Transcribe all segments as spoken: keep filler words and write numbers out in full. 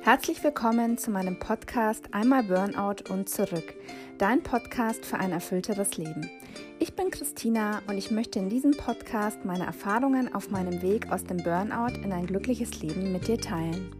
Herzlich willkommen zu meinem Podcast Einmal Burnout und zurück, dein Podcast für ein erfüllteres Leben. Ich bin Christina und ich möchte in diesem Podcast meine Erfahrungen auf meinem Weg aus dem Burnout in ein glückliches Leben mit dir teilen.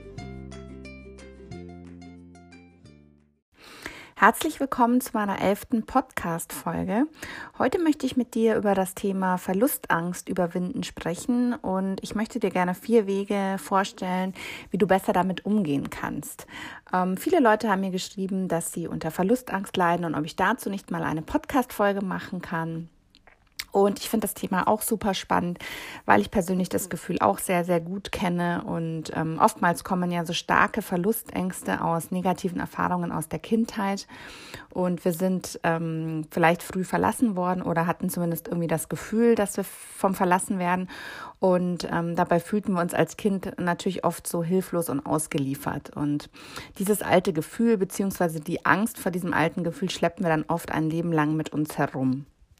Herzlich willkommen zu meiner elften Podcast-Folge. Heute möchte ich mit dir über das Thema Verlustangst überwinden sprechen und ich möchte dir gerne vier Wege vorstellen, wie du besser damit umgehen kannst. Ähm, viele Leute haben mir geschrieben, dass sie unter Verlustangst leiden und ob ich dazu nicht mal eine Podcast-Folge machen kann. Und ich finde das Thema auch super spannend, weil ich persönlich das Gefühl auch sehr, sehr gut kenne. Und ähm, oftmals kommen ja so starke Verlustängste aus negativen Erfahrungen aus der Kindheit. Und wir sind ähm, vielleicht früh verlassen worden oder hatten zumindest irgendwie das Gefühl, dass wir vom Verlassen werden. Und ähm, dabei fühlten wir uns als Kind natürlich oft so hilflos und ausgeliefert. Und dieses alte Gefühl beziehungsweise die Angst vor diesem alten Gefühl schleppen wir dann oft ein Leben lang mit uns herum.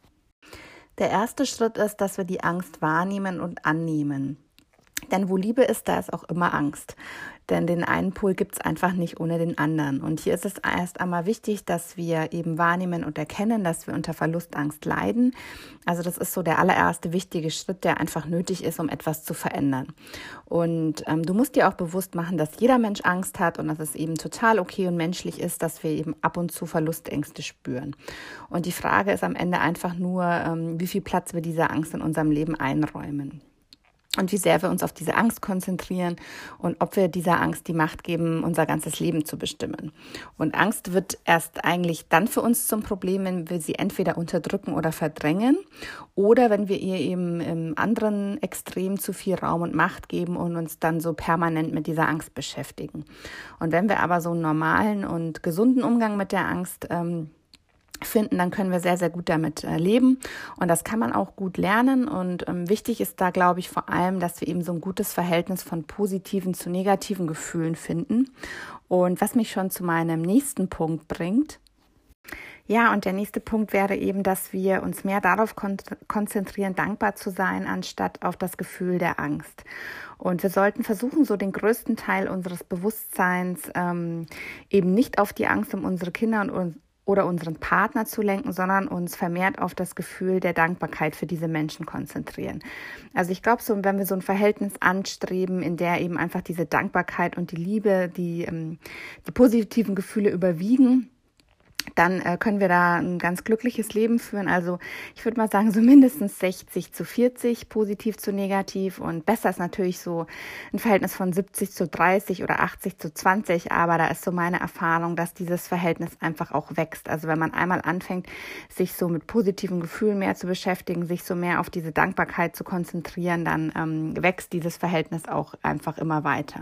Der erste Schritt ist, dass wir die Angst wahrnehmen und annehmen. Denn wo Liebe ist, da ist auch immer Angst. Denn den einen Pol gibt es einfach nicht ohne den anderen. Und hier ist es erst einmal wichtig, dass wir eben wahrnehmen und erkennen, dass wir unter Verlustangst leiden. Also das ist so der allererste wichtige Schritt, der einfach nötig ist, um etwas zu verändern. Und ähm, du musst dir auch bewusst machen, dass jeder Mensch Angst hat und dass es eben total okay und menschlich ist, dass wir eben ab und zu Verlustängste spüren. Und die Frage ist am Ende einfach nur, ähm, wie viel Platz wir dieser Angst in unserem Leben einräumen. Und wie sehr wir uns auf diese Angst konzentrieren und ob wir dieser Angst die Macht geben, unser ganzes Leben zu bestimmen. Und Angst wird erst eigentlich dann für uns zum Problem, wenn wir sie entweder unterdrücken oder verdrängen oder wenn wir ihr eben im anderen Extrem zu viel Raum und Macht geben und uns dann so permanent mit dieser Angst beschäftigen. Und wenn wir aber so einen normalen und gesunden Umgang mit der Angst ähm, finden, dann können wir sehr, sehr gut damit äh, leben und das kann man auch gut lernen und ähm, wichtig ist da, glaube ich, vor allem, dass wir eben so ein gutes Verhältnis von positiven zu negativen Gefühlen finden und was mich schon zu meinem nächsten Punkt bringt. Ja, und der nächste Punkt wäre eben, dass wir uns mehr darauf kon- konzentrieren, dankbar zu sein, anstatt auf das Gefühl der Angst. Und wir sollten versuchen, so den größten Teil unseres Bewusstseins ähm, eben nicht auf die Angst um unsere Kinder und uns oder unseren Partner zu lenken, sondern uns vermehrt auf das Gefühl der Dankbarkeit für diese Menschen konzentrieren. Also ich glaube, so, wenn wir so ein Verhältnis anstreben, in der eben einfach diese Dankbarkeit und die Liebe, die, ähm, die positiven Gefühle überwiegen, dann äh, können wir da ein ganz glückliches Leben führen. Also ich würde mal sagen, so mindestens sechzig zu vierzig, positiv zu negativ. Und besser ist natürlich so ein Verhältnis von siebzig zu dreißig oder achtzig zu zwanzig. Aber da ist so meine Erfahrung, dass dieses Verhältnis einfach auch wächst. Also wenn man einmal anfängt, sich so mit positiven Gefühlen mehr zu beschäftigen, sich so mehr auf diese Dankbarkeit zu konzentrieren, dann ähm, wächst dieses Verhältnis auch einfach immer weiter.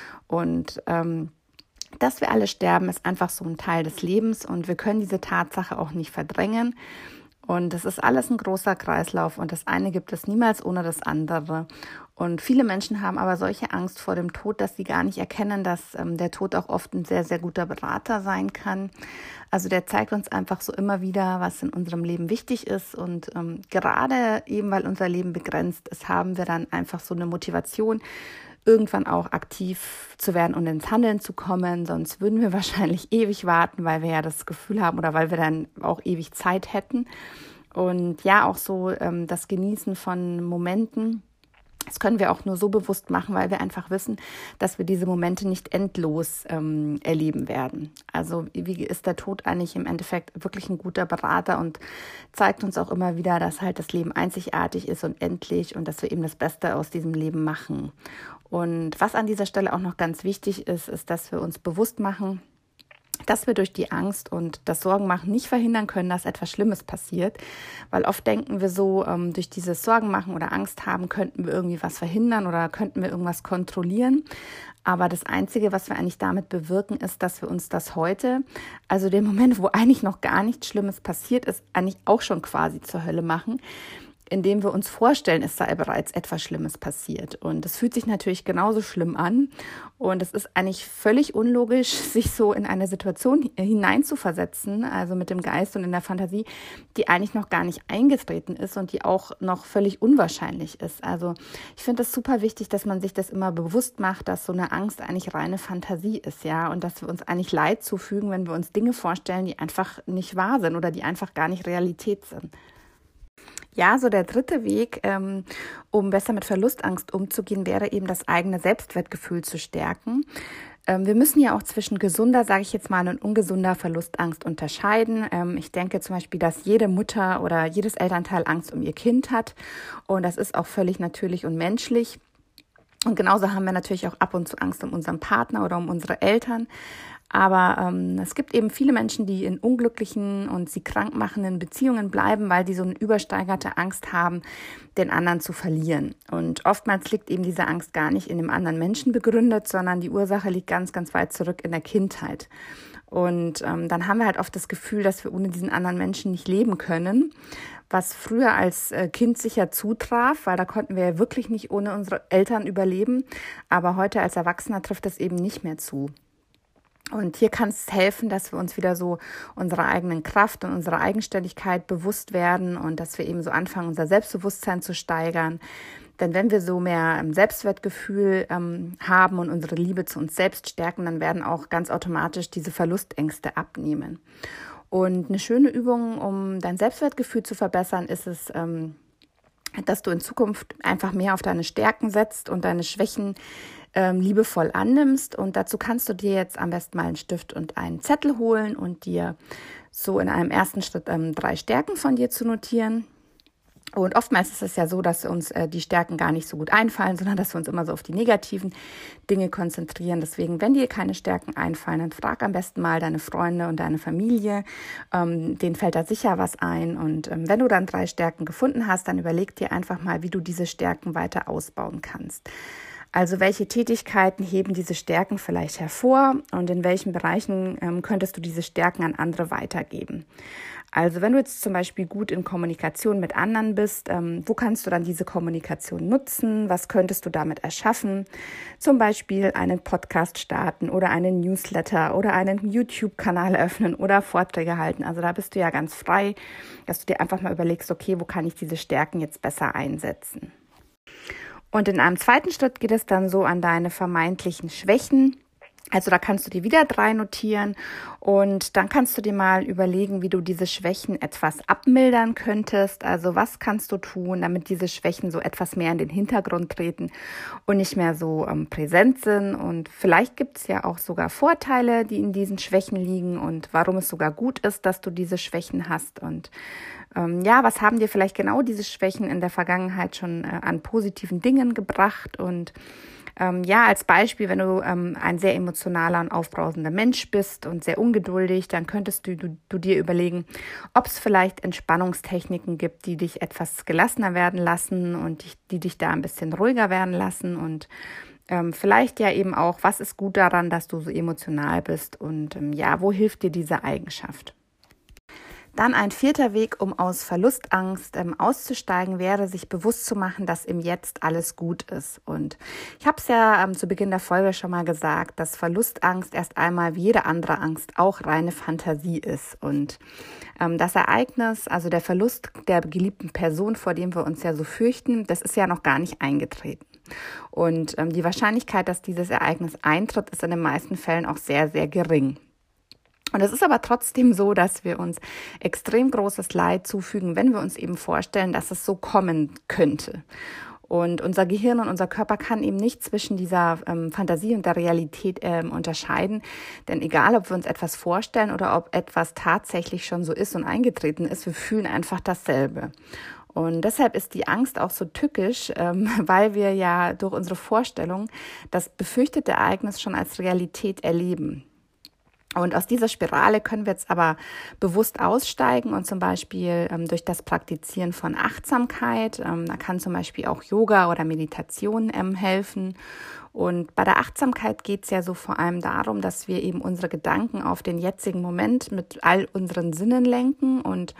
Und ähm, dass wir alle sterben, ist einfach so ein Teil des Lebens und wir können diese Tatsache auch nicht verdrängen. Und es ist alles ein großer Kreislauf und das eine gibt es niemals ohne das andere. Und viele Menschen haben aber solche Angst vor dem Tod, dass sie gar nicht erkennen, dass ähm, der Tod auch oft ein sehr, sehr guter Berater sein kann. Also der zeigt uns einfach so immer wieder, was in unserem Leben wichtig ist. Und ähm, gerade eben, weil unser Leben begrenzt ist, haben wir dann einfach so eine Motivation, irgendwann auch aktiv zu werden und ins Handeln zu kommen. Sonst würden wir wahrscheinlich ewig warten, weil wir ja das Gefühl haben oder weil wir dann auch ewig Zeit hätten. Und ja, auch so ähm, das Genießen von Momenten, das können wir auch nur so bewusst machen, weil wir einfach wissen, dass wir diese Momente nicht endlos ähm, erleben werden. Also wie ist der Tod eigentlich im Endeffekt wirklich ein guter Berater und zeigt uns auch immer wieder, dass halt das Leben einzigartig ist und endlich und dass wir eben das Beste aus diesem Leben machen. Und was an dieser Stelle auch noch ganz wichtig ist, ist, dass wir uns bewusst machen, dass wir durch die Angst und das Sorgenmachen nicht verhindern können, dass etwas Schlimmes passiert. Weil oft denken wir so, ähm, durch dieses Sorgenmachen oder Angst haben, könnten wir irgendwie was verhindern oder könnten wir irgendwas kontrollieren. Aber das Einzige, was wir eigentlich damit bewirken, ist, dass wir uns das heute, also den Moment, wo eigentlich noch gar nichts Schlimmes passiert ist, eigentlich auch schon quasi zur Hölle machen, indem wir uns vorstellen, es sei bereits etwas Schlimmes passiert. Und das fühlt sich natürlich genauso schlimm an. Und es ist eigentlich völlig unlogisch, sich so in eine Situation hineinzuversetzen, also mit dem Geist und in der Fantasie, die eigentlich noch gar nicht eingetreten ist und die auch noch völlig unwahrscheinlich ist. Also ich finde es super wichtig, dass man sich das immer bewusst macht, dass so eine Angst eigentlich reine Fantasie ist, ja, und dass wir uns eigentlich Leid zufügen, wenn wir uns Dinge vorstellen, die einfach nicht wahr sind oder die einfach gar nicht Realität sind. Ja, so der dritte Weg, ähm, um besser mit Verlustangst umzugehen, wäre eben das eigene Selbstwertgefühl zu stärken. Ähm, wir müssen ja auch zwischen gesunder, sage ich jetzt mal, und ungesunder Verlustangst unterscheiden. Ähm, ich denke zum Beispiel, dass jede Mutter oder jedes Elternteil Angst um ihr Kind hat und das ist auch völlig natürlich und menschlich. Und genauso haben wir natürlich auch ab und zu Angst um unseren Partner oder um unsere Eltern. Aber ähm, es gibt eben viele Menschen, die in unglücklichen und sie krank machenden Beziehungen bleiben, weil sie so eine übersteigerte Angst haben, den anderen zu verlieren. Und oftmals liegt eben diese Angst gar nicht in dem anderen Menschen begründet, sondern die Ursache liegt ganz, ganz weit zurück in der Kindheit. Und ähm, dann haben wir halt oft das Gefühl, dass wir ohne diesen anderen Menschen nicht leben können, was früher als äh, Kind sicher zutraf, weil da konnten wir ja wirklich nicht ohne unsere Eltern überleben. Aber heute als Erwachsener trifft das eben nicht mehr zu. Und hier kann es helfen, dass wir uns wieder so unserer eigenen Kraft und unserer Eigenständigkeit bewusst werden und dass wir eben so anfangen, unser Selbstbewusstsein zu steigern. Denn wenn wir so mehr Selbstwertgefühl ähm, haben und unsere Liebe zu uns selbst stärken, dann werden auch ganz automatisch diese Verlustängste abnehmen. Und eine schöne Übung, um dein Selbstwertgefühl zu verbessern, ist es, ähm, dass du in Zukunft einfach mehr auf deine Stärken setzt und deine Schwächen ähm, liebevoll annimmst. Und dazu kannst du dir jetzt am besten mal einen Stift und einen Zettel holen und dir so in einem ersten Schritt ähm, drei Stärken von dir zu notieren. Und oftmals ist es ja so, dass uns äh, die Stärken gar nicht so gut einfallen, sondern dass wir uns immer so auf die negativen Dinge konzentrieren. Deswegen, wenn dir keine Stärken einfallen, dann frag am besten mal deine Freunde und deine Familie. Ähm, denen fällt da sicher was ein. Und ähm, wenn du dann drei Stärken gefunden hast, dann überleg dir einfach mal, wie du diese Stärken weiter ausbauen kannst. Also welche Tätigkeiten heben diese Stärken vielleicht hervor und in welchen Bereichen ähm, könntest du diese Stärken an andere weitergeben? Also wenn du jetzt zum Beispiel gut in Kommunikation mit anderen bist, ähm, wo kannst du dann diese Kommunikation nutzen? Was könntest du damit erschaffen? Zum Beispiel einen Podcast starten oder einen Newsletter oder einen YouTube-Kanal öffnen oder Vorträge halten. Also da bist du ja ganz frei, dass du dir einfach mal überlegst, okay, wo kann ich diese Stärken jetzt besser einsetzen? Und in einem zweiten Schritt geht es dann so an deine vermeintlichen Schwächen. Also da kannst du dir wieder drei notieren und dann kannst du dir mal überlegen, wie du diese Schwächen etwas abmildern könntest. Also was kannst du tun, damit diese Schwächen so etwas mehr in den Hintergrund treten und nicht mehr so ähm, präsent sind. Und vielleicht gibt es ja auch sogar Vorteile, die in diesen Schwächen liegen und warum es sogar gut ist, dass du diese Schwächen hast. Und ähm, ja, was haben dir vielleicht genau diese Schwächen in der Vergangenheit schon äh, an positiven Dingen gebracht? Und Ähm, ja, als Beispiel, wenn du ähm, ein sehr emotionaler und aufbrausender Mensch bist und sehr ungeduldig, dann könntest du, du, du dir überlegen, ob es vielleicht Entspannungstechniken gibt, die dich etwas gelassener werden lassen und die, die dich da ein bisschen ruhiger werden lassen und ähm, vielleicht ja eben auch, was ist gut daran, dass du so emotional bist und ähm, ja, wo hilft dir diese Eigenschaft? Dann ein vierter Weg, um aus Verlustangst ähm, auszusteigen, wäre, sich bewusst zu machen, dass im Jetzt alles gut ist. Und ich habe es ja ähm, zu Beginn der Folge schon mal gesagt, dass Verlustangst erst einmal wie jede andere Angst auch reine Fantasie ist. Und ähm, das Ereignis, also der Verlust der geliebten Person, vor dem wir uns ja so fürchten, das ist ja noch gar nicht eingetreten. Und ähm, die Wahrscheinlichkeit, dass dieses Ereignis eintritt, ist in den meisten Fällen auch sehr, sehr gering. Und es ist aber trotzdem so, dass wir uns extrem großes Leid zufügen, wenn wir uns eben vorstellen, dass es so kommen könnte. Und unser Gehirn und unser Körper kann eben nicht zwischen dieser ähm, Fantasie und der Realität ähm, unterscheiden. Denn egal, ob wir uns etwas vorstellen oder ob etwas tatsächlich schon so ist und eingetreten ist, wir fühlen einfach dasselbe. Und deshalb ist die Angst auch so tückisch, ähm, weil wir ja durch unsere Vorstellung das befürchtete Ereignis schon als Realität erleben. Und aus dieser Spirale können wir jetzt aber bewusst aussteigen und zum Beispiel ähm, durch das Praktizieren von Achtsamkeit, ähm, da kann zum Beispiel auch Yoga oder Meditation ähm, helfen. Und bei der Achtsamkeit geht es ja so vor allem darum, dass wir eben unsere Gedanken auf den jetzigen Moment mit all unseren Sinnen lenken und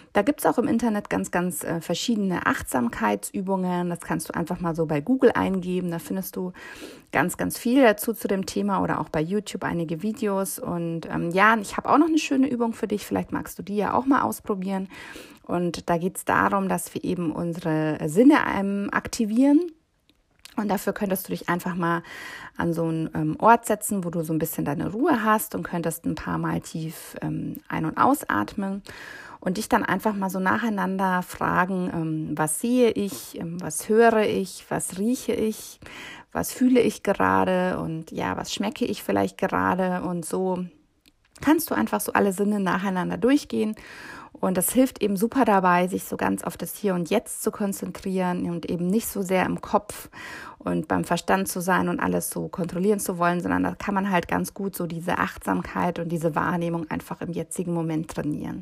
Da gibt es auch im Internet ganz, ganz äh, verschiedene Achtsamkeitsübungen. Das kannst du einfach mal so bei Google eingeben. Da findest du ganz, ganz viel dazu zu dem Thema oder auch bei YouTube einige Videos. Und ähm, ja, ich habe auch noch eine schöne Übung für dich. Vielleicht magst du die ja auch mal ausprobieren. Und da geht es darum, dass wir eben unsere Sinne ähm, aktivieren. Und dafür könntest du dich einfach mal an so einen ähm, Ort setzen, wo du so ein bisschen deine Ruhe hast und könntest ein paar Mal tief ähm, ein- und ausatmen und dich dann einfach mal so nacheinander fragen, ähm, was sehe ich, ähm, was höre ich, was rieche ich, was fühle ich gerade und ja, was schmecke ich vielleicht gerade, und so kannst du einfach so alle Sinne nacheinander durchgehen. Und das hilft eben super dabei, sich so ganz auf das Hier und Jetzt zu konzentrieren und eben nicht so sehr im Kopf und beim Verstand zu sein und alles so kontrollieren zu wollen, sondern da kann man halt ganz gut so diese Achtsamkeit und diese Wahrnehmung einfach im jetzigen Moment trainieren.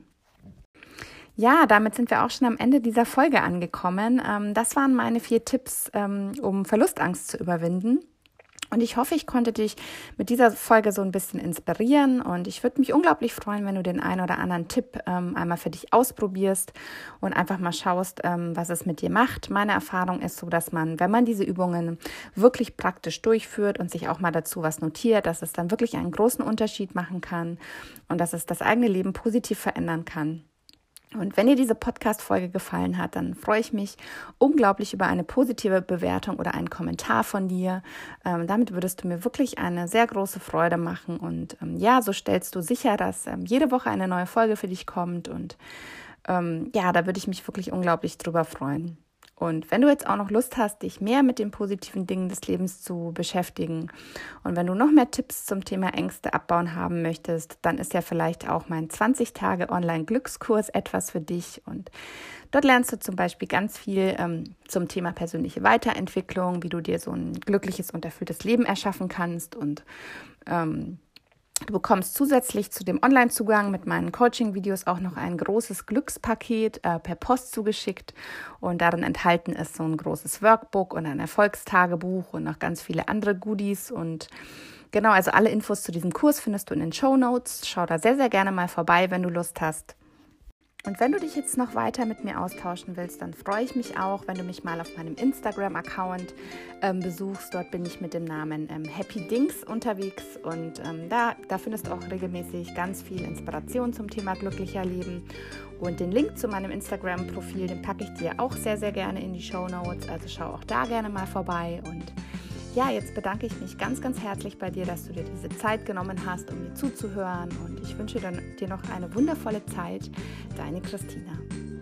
Ja, damit sind wir auch schon am Ende dieser Folge angekommen. Das waren meine vier Tipps, um Verlustangst zu überwinden. Und ich hoffe, ich konnte dich mit dieser Folge so ein bisschen inspirieren, und ich würde mich unglaublich freuen, wenn du den einen oder anderen Tipp ähm, einmal für dich ausprobierst und einfach mal schaust, ähm, was es mit dir macht. Meine Erfahrung ist so, dass man, wenn man diese Übungen wirklich praktisch durchführt und sich auch mal dazu was notiert, dass es dann wirklich einen großen Unterschied machen kann und dass es das eigene Leben positiv verändern kann. Und wenn dir diese Podcast-Folge gefallen hat, dann freue ich mich unglaublich über eine positive Bewertung oder einen Kommentar von dir. Ähm, damit würdest du mir wirklich eine sehr große Freude machen. Und ähm, ja, so stellst du sicher, dass ähm, jede Woche eine neue Folge für dich kommt. Und ähm, ja, da würde ich mich wirklich unglaublich drüber freuen. Und wenn du jetzt auch noch Lust hast, dich mehr mit den positiven Dingen des Lebens zu beschäftigen und wenn du noch mehr Tipps zum Thema Ängste abbauen haben möchtest, dann ist ja vielleicht auch mein zwanzig Tage Online-Glückskurs etwas für dich. Und dort lernst du zum Beispiel ganz viel ähm, zum Thema persönliche Weiterentwicklung, wie du dir so ein glückliches und erfülltes Leben erschaffen kannst, und ähm, du bekommst zusätzlich zu dem Online-Zugang mit meinen Coaching-Videos auch noch ein großes Glückspaket äh, per Post zugeschickt, und darin enthalten ist so ein großes Workbook und ein Erfolgstagebuch und noch ganz viele andere Goodies. Und genau, also alle Infos zu diesem Kurs findest du in den Shownotes. Schau da sehr, sehr gerne mal vorbei, wenn du Lust hast. Und wenn du dich jetzt noch weiter mit mir austauschen willst, dann freue ich mich auch, wenn du mich mal auf meinem Instagram-Account ähm, besuchst. Dort bin ich mit dem Namen ähm, Happy Dings unterwegs, und ähm, da, da findest du auch regelmäßig ganz viel Inspiration zum Thema glücklicher Leben. Und den Link zu meinem Instagram-Profil, den packe ich dir auch sehr, sehr gerne in die Shownotes. Also schau auch da gerne mal vorbei. Und ja, jetzt bedanke ich mich ganz, ganz herzlich bei dir, dass du dir diese Zeit genommen hast, um mir zuzuhören. Und ich wünsche dir noch eine wundervolle Zeit. Deine Christina.